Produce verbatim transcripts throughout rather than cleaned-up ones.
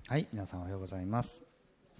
はい、皆さんおはようございます。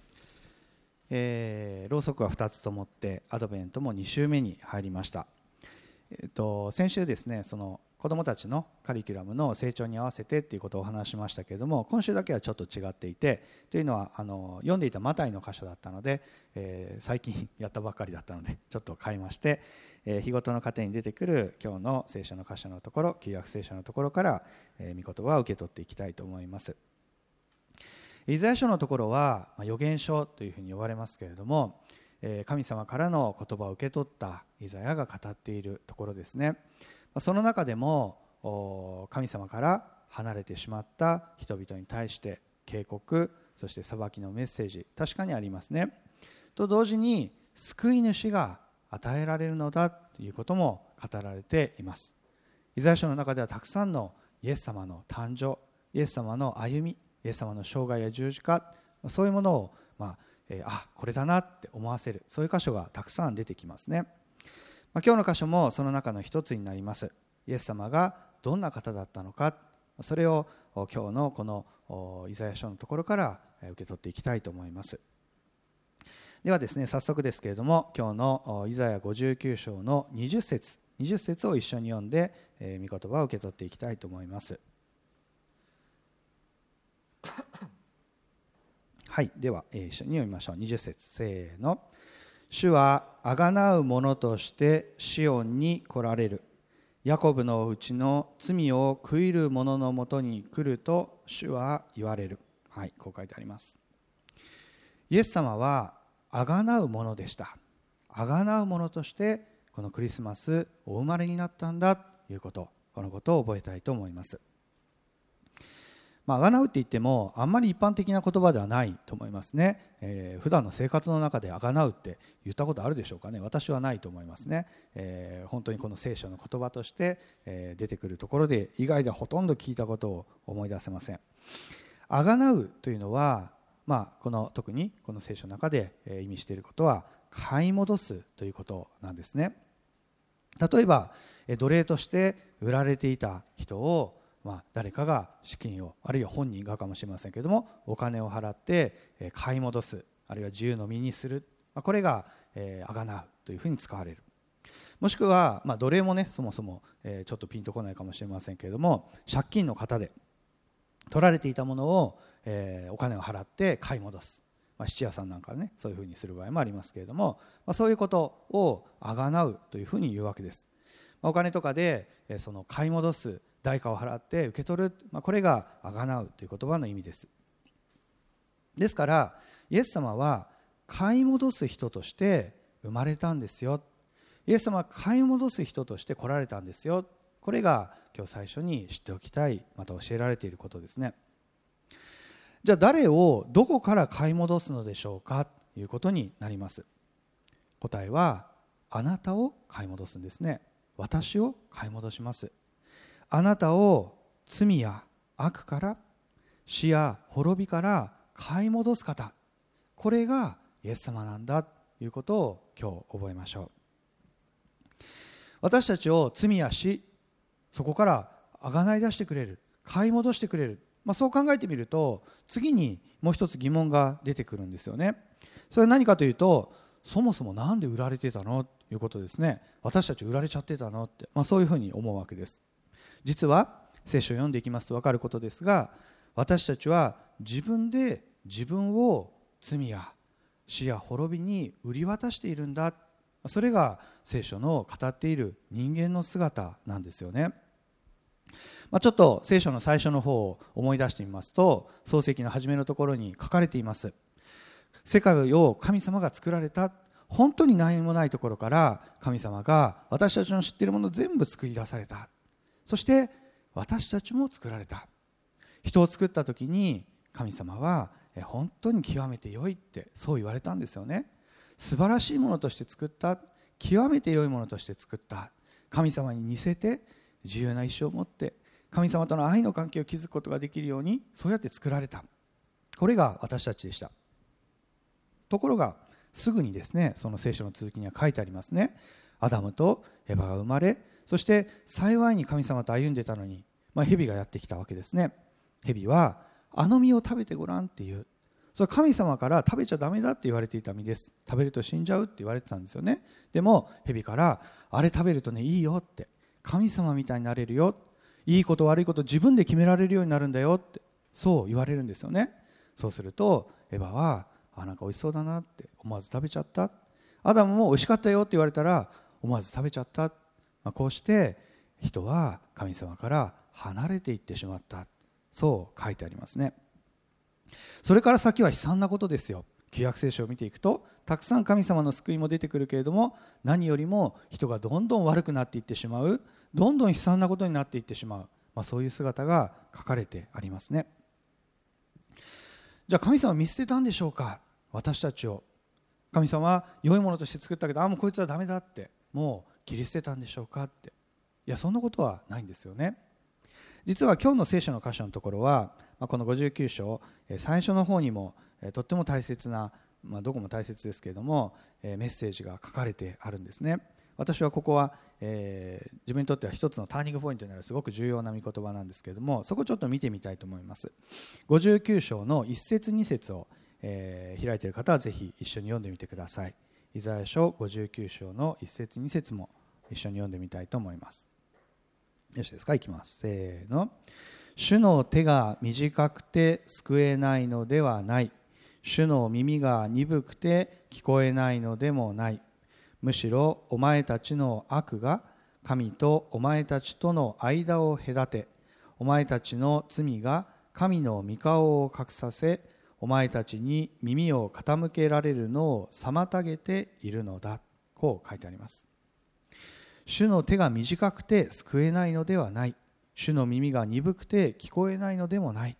えー、ろうそくはふたつともってアドベントもに週目に入りました。えー、と先週ですね、その子どもたちのカリキュラムの成長に合わせてということをお話しましたけれども、今週だけはちょっと違っていて、というのはあの読んでいたマタイの箇所だったので、えー、最近やったばっかりだったのでちょっと変えまして、えー、日ごとの糧に出てくる今日の聖書の箇所のところ、旧約聖書のところから、えー、御言葉を受け取っていきたいと思います。イザヤ書のところは預言書というふうに呼ばれますけれども、神様からの言葉を受け取ったイザヤが語っているところですね。その中でも神様から離れてしまった人々に対して警告、そして裁きのメッセージ、確かにありますね。と同時に救い主が与えられるのだということも語られています。イザヤ書の中ではたくさんのイエス様の誕生、イエス様の歩み、イエス様の生涯や十字架、そういうものを、まあえー、あこれだなって思わせる、そういう箇所がたくさん出てきますね。まあ、今日の箇所もその中の一つになります。イエス様がどんな方だったのか、それを今日のこのイザヤ書のところから受け取っていきたいと思います。ではですね、早速ですけれども、今日のイザヤごじゅうきゅう章のにじゅっ節にじゅっ節を一緒に読んで、えー、御言葉を受け取っていきたいと思います。はい、では、えー、一緒に読みましょう。にじゅっ節、せーの。主はあがなう者としてシオンに来られる。ヤコブのうちの罪を悔いる者のもとに来ると主は言われる。はい、こう書いてあります。イエス様はあがなう者でした。あがなう者としてこのクリスマスお生まれになったんだということ、このことを覚えたいと思います。まあ、あがなうって言ってもあんまり一般的な言葉ではないと思いますね。えー、普段の生活の中であがなうって言ったことあるでしょうかね。私はないと思いますね。えー、本当にこの聖書の言葉として、えー、出てくるところで以外ではほとんど聞いたことを思い出せません。あがなうというのは、まあ、この特にこの聖書の中で意味していることは買い戻すということなんですね。例えば奴隷として売られていた人をまあ、誰かが資金を、あるいは本人がかもしれませんけれども、お金を払って買い戻す、あるいは自由の身にする、これがあがなうというふうに使われる。もしくは、まあ、奴隷もね、そもそもちょっとピンとこないかもしれませんけれども、借金の方で取られていたものをお金を払って買い戻す、まあ、質屋さんなんかね、そういうふうにする場合もありますけれども、まあ、そういうことをあがなうというふうに言うわけです。お金とかでその買い戻す、代価を払って受け取る、まあ、これがあがなうという言葉の意味です。ですからイエス様は買い戻す人として生まれたんですよ。イエス様は買い戻す人として来られたんですよ。これが今日最初に知っておきたい、また教えられていることですね。じゃあ誰をどこから買い戻すのでしょうかということになります。答えはあなたを買い戻すんですね。私を買い戻します。あなたを罪や悪から死や滅びから買い戻す方、これがイエス様なんだということを今日覚えましょう。私たちを罪や死、そこからあがない出してくれる、買い戻してくれる、まあ、そう考えてみると次にもう一つ疑問が出てくるんですよね。それは何かというと、そもそもなんで売られてたのということですね。私たち売られちゃってたのって、まあ、そういうふうに思うわけです。実は聖書を読んでいきますと分かることですが、私たちは自分で自分を罪や死や滅びに売り渡しているんだ。それが聖書の語っている人間の姿なんですよね。まあ、ちょっと聖書の最初の方を思い出してみますと、創世記の初めのところに書かれています。世界を神様が作られた、本当に何もないところから神様が私たちの知っているものを全部作り出された。そして私たちも作られた。人を作った時に神様は本当に極めて良いってそう言われたんですよね。素晴らしいものとして作った、極めて良いものとして作った、神様に似せて自由な意志を持って神様との愛の関係を築くことができるように、そうやって作られた。これが私たちでした。ところがすぐにですね、その聖書の続きには書いてありますね。アダムとエバが生まれ、そして幸いに神様と歩んでたのに、まあ、蛇がやってきたわけですね。蛇はあの実を食べてごらんっていう、それは神様から食べちゃダメだって言われていた実です。食べると死んじゃうって言われてたんですよね。でも蛇からあれ食べるとねいいよって、神様みたいになれるよ、いいこと悪いこと自分で決められるようになるんだよって、そう言われるんですよね。そうするとエヴァはあなんか美味しそうだなって思わず食べちゃった。アダムも美味しかったよって言われたら思わず食べちゃった。まあ、こうして人は神様から離れていってしまった、そう書いてありますね。それから先は悲惨なことですよ。旧約聖書を見ていくとたくさん神様の救いも出てくるけれども、何よりも人がどんどん悪くなっていってしまう、どんどん悲惨なことになっていってしまう、まあ、そういう姿が書かれてありますね。じゃあ神様は見捨てたんでしょうか、私たちを。神様は良いものとして作ったけど、あもうこいつはダメだってもう切り捨てたんでしょうかって、いやそんなことはないんですよね。実は今日の聖書の箇所のところは、このごじゅうきゅう章最初の方にもとっても大切な、まあ、どこも大切ですけれどもメッセージが書かれてあるんですね。私はここは、えー、自分にとっては一つのターニングポイントになるすごく重要な御言葉なんですけれども、そこをちょっと見てみたいと思います。ごじゅうきゅう章のいち節に節を、えー、開いている方はぜひ一緒に読んでみてください。イザヤ書ごじゅうきゅう章のいち節に節も一緒に読んでみたいと思います。よろしいですか。いきます。せーの。主の手が短くて救えないのではない。主の耳が鈍くて聞こえないのでもない。むしろお前たちの悪が神とお前たちとの間を隔て、お前たちの罪が神の御顔を隠させ、お前たちに耳を傾けられるのを妨げているのだ。こう書いてあります。主の手が短くて救えないのではない。主の耳が鈍くて聞こえないのでもない。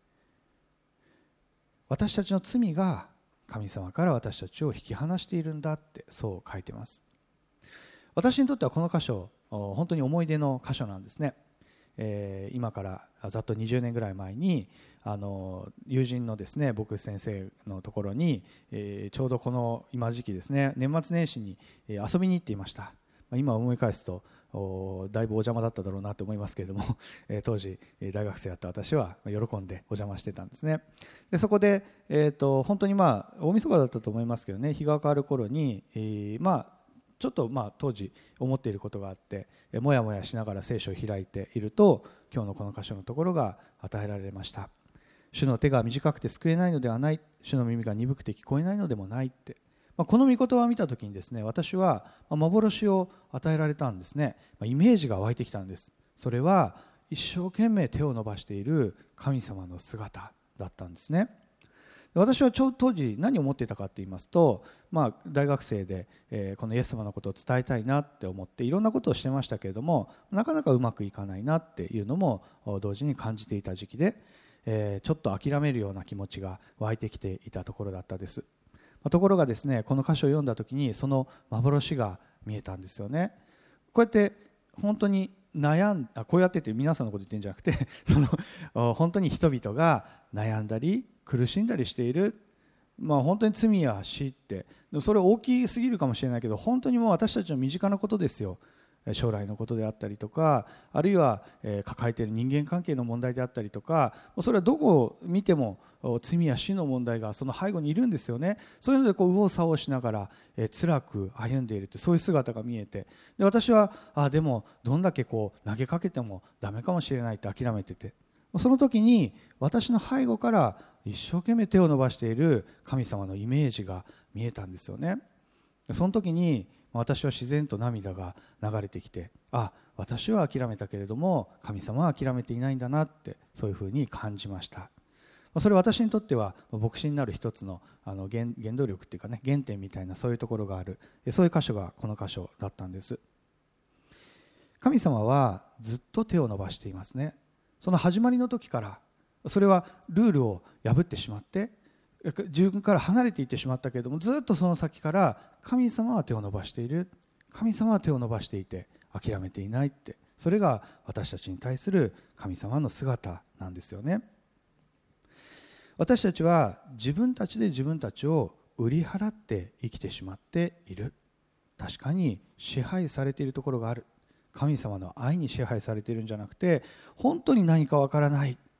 私たちの罪が神様から私たちを引き離しているんだって、そう書いています。私にとってはこの箇所本当に思い出の箇所なんですね。えー、今からざっとにじゅうねんぐらい前にあの友人のですね牧師先生のところに、えー、ちょうどこの今時期ですね、年末年始に遊びに行っていました。今思い返すとだいぶお邪魔だっただろうなと思いますけれども、当時大学生だった私は喜んでお邪魔してたんですね。でそこで、えー、と本当にまあ大晦日だったと思いますけどね、日が変わる頃に、えー、まあちょっとまあ当時思っていることがあって、もやもやしながら聖書を開いていると、今日のこの箇所のところが与えられました。主の手が短くて救えないのではない、主の耳が鈍くて聞こえないのでもないって、この御言葉を見たときにですね、私は幻を与えられたんですね。イメージが湧いてきたんです。それは一生懸命手を伸ばしている神様の姿だったんですね。私は当時何を思っていたかと言いますと、まあ、大学生で、えー、このイエス様のことを伝えたいなって思っていろんなことをしてましたけれども、なかなかうまくいかないなっていうのも同時に感じていた時期で、えー、ちょっと諦めるような気持ちが湧いてきていたところだったです。ところがですね、この箇所を読んだ時にその幻が見えたんですよね。こうやって本当に悩んあこうやってって皆さんのこと言ってるんじゃなくてその本当に人々が悩んだり苦しんだりしている、まあ、本当に罪や死ってそれ大きすぎるかもしれないけど、本当にもう私たちの身近なことですよ。将来のことであったりとか、あるいは抱えている人間関係の問題であったりとか、それはどこを見ても罪や死の問題がその背後にいるんですよね。そういうのでこう右往左往しながら辛く歩んでいるって、そういう姿が見えて、で私はあでもどんだけこう投げかけてもダメかもしれないって諦めてて、その時に私の背後から一生懸命手を伸ばしている神様のイメージが見えたんですよね。その時に私は自然と涙が流れてきて、あ私は諦めたけれども神様は諦めていないんだなって、そういうふうに感じました。それは私にとっては牧師になる一つのあの 原, 原動力っていうかね、原点みたいなそういうところがある、そういう箇所がこの箇所だったんです。神様はずっと手を伸ばしていますね。その始まりの時から、それはルールを破ってしまって自分から離れていってしまったけれども、ずっとその先から神様は手を伸ばしている、神様は手を伸ばしていて諦めていないって、それが私たちに対する神様の姿なんですよね。私たちは自分たちで自分たちを売り払って生きてしまっている。確かに支配されているところがある。神様の愛に支配されているんじゃなくて、本当に何かわからない、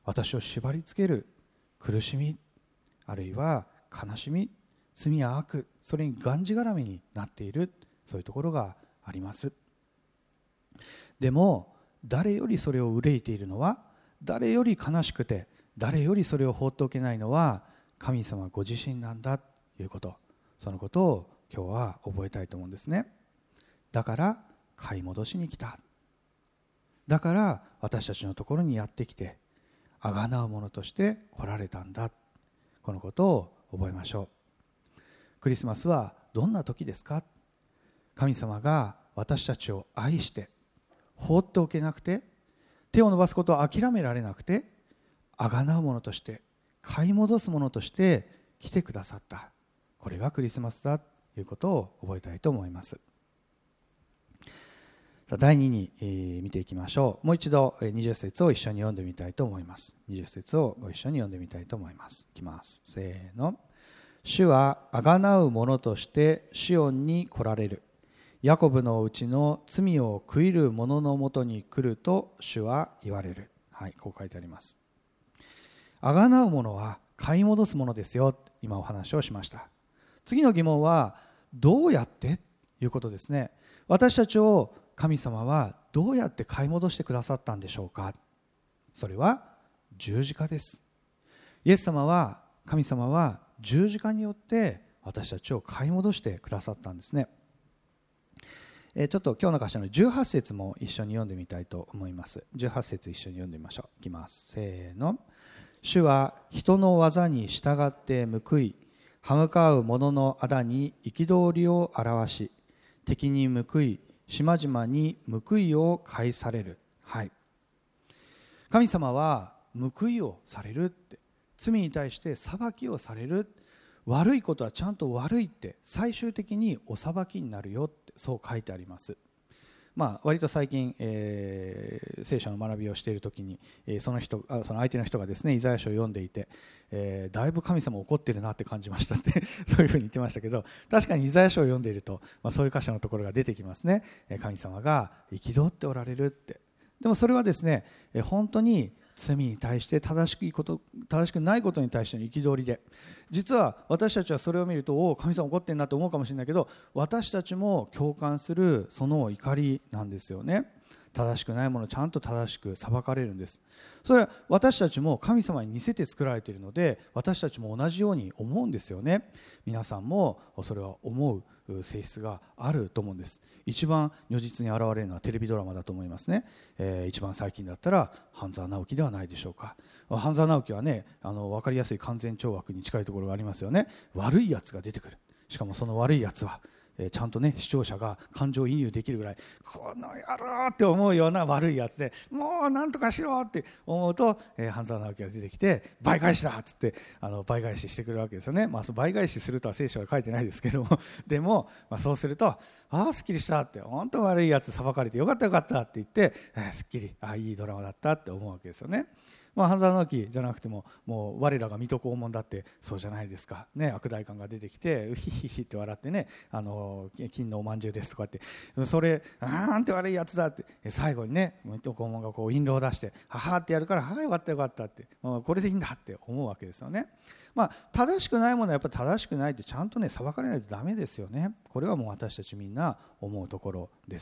私を縛り付ける苦しみ、あるいは悲しみ、罪や悪、それにがんじがらめになっている、そういうところがあります。でも誰よりそれを憂いているのは、誰より悲しくて誰よりそれを放っておけないのは神様ご自身なんだということ、そのことを今日は覚えたいと思うんですね。だから買い戻しに来た、だから私たちのところにやってきてあがなうものとして来られたんだ、このことを覚えましょう。クリスマスはどんな時ですか？神様が私たちを愛して放っておけなくて、手を伸ばすことを諦められなくて、あがなうものとして買い戻すものとして来てくださった、これがクリスマスだということを覚えたいと思います。だいにに、えー、見ていきましょう。もう一度にじゅっ節を一緒に読んでみたいと思います。にじゅっ節をご一緒に読んでみたいと思います。いきます。せーの。主はあがなう者としてシオンに来られる。ヤコブのうちの罪を悔いる者のもとに来ると主は言われる。はい、こう書いてあります。あがなう者は買い戻すものですよ、今お話をしました。次の疑問はどうやってということですね。私たちを神様はどうやって買い戻してくださったんでしょうか。それは十字架です。イエス様は、神様は十字架によって私たちを買い戻してくださったんですね。ちょっと今日の箇所のじゅうはち節も一緒に読んでみたいと思います。じゅうはち節一緒に読んでみましょう。いきます。せーの。主は人の技に従って報い、歯向かう者の仇に憤りを表し、敵に報い、島々に報いを返される。はい。神様は報いをされるって、罪に対して裁きをされる、悪いことはちゃんと悪いって最終的にお裁きになるよって、そう書いてあります。まあ、割と最近、えー、聖書の学びをしているときに、えー、その人あその相手の人がですね、イザヤ書を読んでいて、えー、だいぶ神様怒ってるなって感じましたってそういうふうに言ってましたけど、確かにイザヤ書を読んでいると、まあ、そういう箇所のところが出てきますね。神様が憤っておられるって。でもそれはですね、本当に罪に対して正しくいこと、正しくないことに対しての憤りで、実は私たちはそれを見ると、おお、神様怒ってんなと思うかもしれないけど、私たちも共感するその怒りなんですよね。正しくないものをちゃんと正しく裁かれるんです。それは私たちも神様に似せて作られているので、私たちも同じように思うんですよね。皆さんもそれは思う性質があると思うんです。一番如実に現れるのはテレビドラマだと思いますね。えー、一番最近だったら半沢直樹ではないでしょうか。半沢直樹はね、あの分かりやすい完全懲悪に近いところがありますよね。悪いやつが出てくる。しかもその悪いやつはえー、ちゃんとね、視聴者が感情移入できるぐらい、この野郎って思うような悪いやつで、もうなんとかしろって思うと、えー、半沢直樹が出てきて、倍返しだっつってあの倍返ししてくれるわけですよね。まあ、その倍返しするとは聖書は書いてないですけどもでも、まあ、そうすると、ああすっきりしたって、本当悪いやつ裁かれてよかったよかったって言って、えー、すっきり、ああいいドラマだったって思うわけですよね。まあ、半沢直樹じゃなくても、もう我らが水戸黄門だってそうじゃないですか、ね、悪代官が出てきてうひひひって笑ってね、あの金のおまんじゅうですとかって、それあーなんて悪いやつだって、最後にね水戸黄門がこう印籠を出してははってやるから、はいよかったよかったって、もうこれでいいんだって思うわけですよね。まあ、正しくないものはやっぱり正しくないってちゃんとね裁かれないとダメですよね。これはもう私たちみんな思うところです。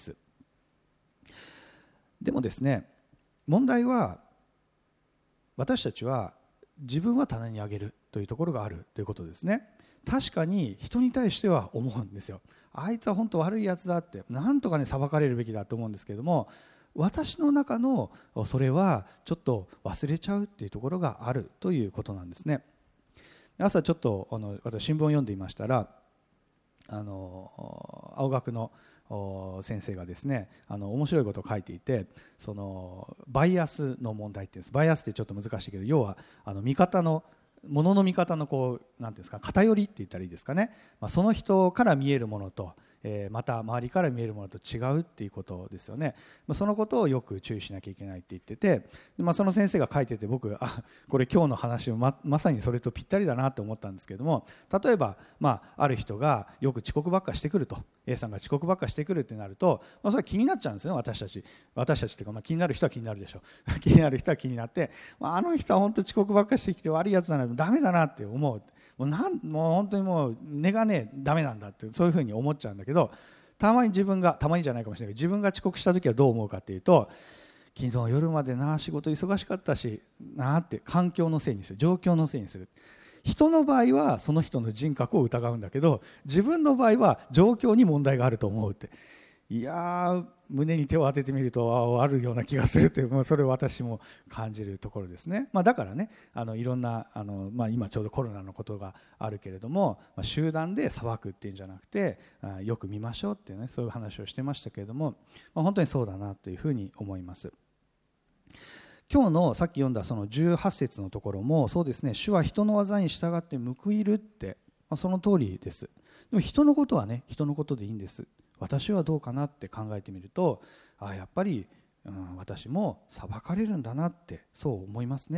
でもですね、問題は私たちは自分は棚に上げるというところがあるということですね。確かに人に対しては思うんですよ。あいつは本当悪いやつだって、なんとかね裁かれるべきだと思うんですけれども、私の中のそれはちょっと忘れちゃうっていうところがあるということなんですね。朝ちょっとあの私新聞を読んでいましたら、あの青学の先生がですね、あの面白いことを書いていて、そのバイアスの問題っていうんです。バイアスってちょっと難しいけど、要はあの見方のものの見方のこうなんていうんですか、偏りって言ったらいいですかね、まあ、その人から見えるものとえー、また周りから見えるものと違うっていうことですよね。まあ、そのことをよく注意しなきゃいけないって言ってて、で、まあ、その先生が書いてて僕あこれ今日の話も ま, まさにそれとぴったりだなと思ったんですけども、例えば、まあ、ある人がよく遅刻ばっかしてくると A さんが遅刻ばっかしてくるってなると、まあ、それは気になっちゃうんですよね。私たち私たちっていうか、まあ、気になる人は気になるでしょう気になる人は気になって、まあ、あの人は本当遅刻ばっかしてきて悪いやつなのにダメだなって思う。もうなんもう本当にもう根がねダメなんだってそういうふうに思っちゃうんだけど、たまに自分がたまにじゃないかもしれないけど自分が遅刻した時はどう思うかっていうと、昨日夜までな仕事忙しかったしなって環境のせいにする、状況のせいにする。人の場合はその人の人格を疑うんだけど、自分の場合は状況に問題があると思うって、いやー胸に手を当ててみるとあるような気がするっていう、もうそれを私も感じるところですね。まあ、だからねあのいろんなあの、まあ、今ちょうどコロナのことがあるけれども、まあ、集団で裁くっていうんじゃなくてあよく見ましょうっていうね、そういう話をしてましたけれども、まあ、本当にそうだなというふうに思います。今日のさっき読んだそのじゅうはち節のところもそうですね。主は人の技に従って報いるって、まあ、その通りです。でも人のことはね人のことでいいんです。私はどうかなって考えてみると、あやっぱり、うん、私も裁かれるんだなってそう思いますね。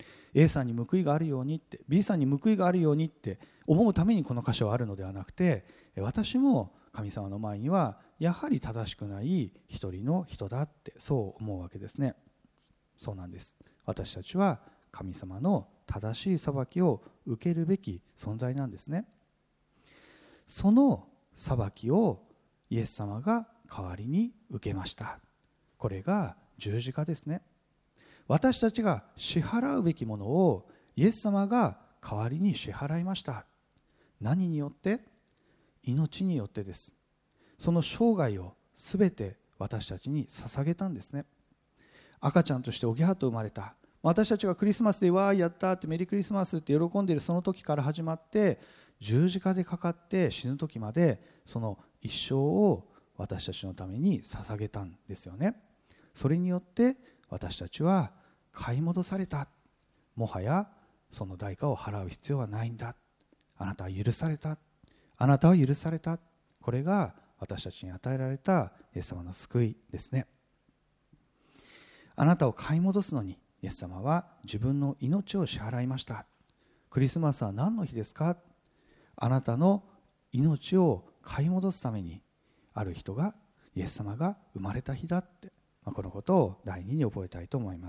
A さんに報いがあるようにって B さんに報いがあるようにって思うためにこの箇所はあるのではなくて、私も神様の前にはやはり正しくない一人の人だってそう思うわけですね。そうなんです。私たちは神様の正しい裁きを受けるべき存在なんですね。その裁きをイエス様が代わりに受けました。これが十字架ですね。私たちが支払うべきものをイエス様が代わりに支払いました。何によって？命によってです。その生涯をすべて私たちに捧げたんですね。赤ちゃんとしておぎゃーと生まれた。私たちがクリスマスでわーやったってメリークリスマスって喜んでいるその時から始まって、十字架でかかって死ぬ時までその一生を私たちのために捧げたんですよね。それによって私たちは買い戻された。もはやその代価を払う必要はないんだ。あなたは許された。あなたは許された。これが私たちに与えられたイエス様の救いですね。あなたを買い戻すのにイエス様は自分の命を支払いました。クリスマスは何の日ですか？あなたの命を買い戻すためにある人がイエス様が生まれた日だって、まあ、このことを第二に覚えたいと思います。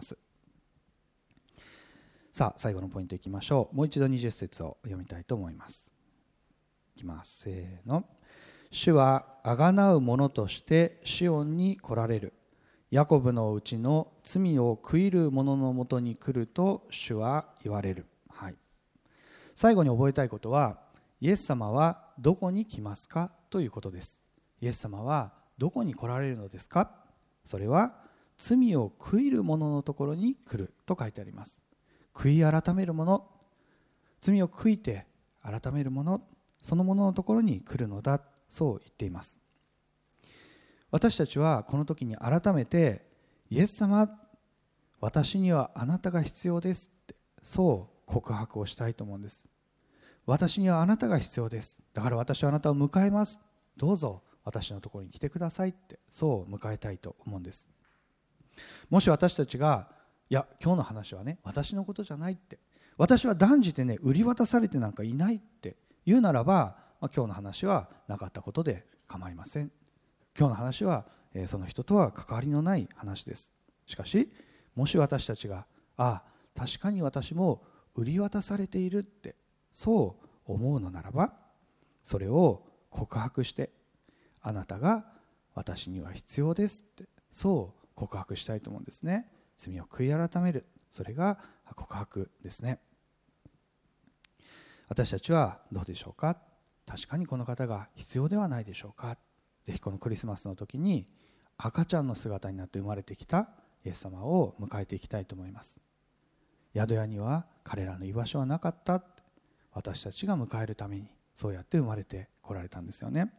さあ最後のポイントいきましょう。もう一度にじゅっ節を読みたいと思います。いきます。せーの。主はあがなう者としてシオンに来られる。ヤコブのうちの罪を悔いる者のもとに来ると主は言われる。はい、最後に覚えたいことは、イエス様はどこに来ますかということです。イエス様はどこに来られるのですか？それは罪を悔いる者のところに来ると書いてあります。悔い改める者、罪を悔いて改める者、その者のところに来るのだ、そう言っています。私たちはこの時に改めて、イエス様、私にはあなたが必要ですってそう告白をしたいと思うんです。私にはあなたが必要です。だから私はあなたを迎えます。どうぞ私のところに来てくださいってそう迎えたいと思うんです。もし私たちがいや今日の話はね私のことじゃないって、私は断じてね売り渡されてなんかいないって言うならば、まあ、今日の話はなかったことで構いません。今日の話は、えー、その人とは関わりのない話です。しかしもし私たちがああ確かに私も売り渡されているってそう思うのならば、それを告白して、あなたが私には必要ですってそう告白したいと思うんですね。罪を悔い改める、それが告白ですね。私たちはどうでしょうか？確かにこの方が必要ではないでしょうか？ぜひこのクリスマスの時に赤ちゃんの姿になって生まれてきたイエス様を迎えていきたいと思います。宿屋には彼らの居場所はなかった。私たちが迎えるためにそうやって生まれてこられたんですよね。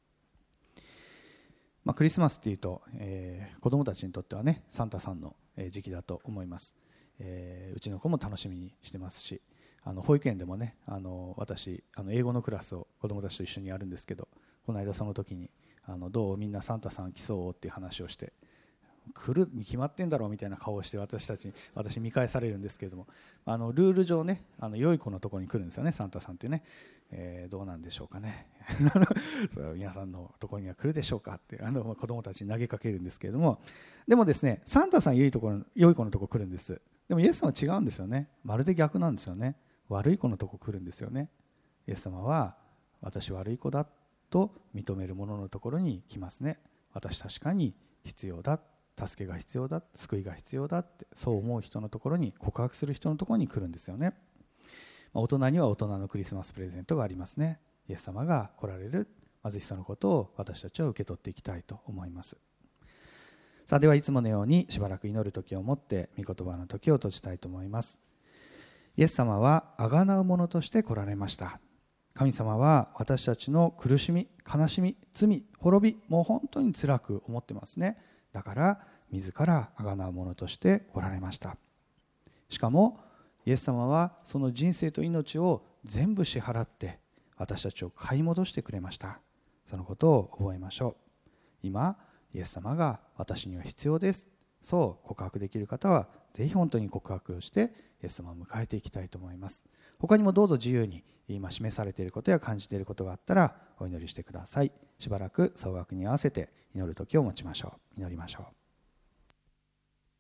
まあ、クリスマスっていうと、えー、子どもたちにとってはねサンタさんの時期だと思います。えー、うちの子も楽しみにしてますし、あの保育園でもねあの私あの英語のクラスを子どもたちと一緒にやるんですけど、 この間その時にあのどうみんなサンタさん来そうっていう話をして、来るに決まってんだろうみたいな顔をして私たちに私見返されるんですけれども、あのルール上ね、あの良い子のところに来るんですよね、サンタさんってね、えー、どうなんでしょうかねそれは皆さんのところには来るでしょうかってあの子供たちに投げかけるんですけれども、でもですね、サンタさん良いところ良い子のところ来るんです。でもイエス様は違うんですよね。まるで逆なんですよね。悪い子のところ来るんですよね。イエス様は私悪い子だと認める者のところに来ますね。私確かに必要だ、助けが必要だ、救いが必要だって、そう思う人のところに、告白する人のところに来るんですよね。大人には大人のクリスマスプレゼントがありますね。イエス様が来られる貧しさのことを私たちは受け取っていきたいと思います。さあ、ではいつものようにしばらく祈る時をもって御言葉の時を閉じたいと思います。イエス様は贖う者として来られました。神様は私たちの苦しみ、悲しみ、罪、滅び、もう本当に辛く思ってますね。だから自ら贖う者として来られました。しかもイエス様はその人生と命を全部支払って私たちを買い戻してくれました。そのことを覚えましょう。今イエス様が私には必要です、そう告白できる方はぜひ本当に告白をしてイエス様を迎えていきたいと思います。他にもどうぞ自由に今示されていることや感じていることがあったらお祈りしてください。しばらく総額に合わせて祈る時を持ちましょう。祈りましょう。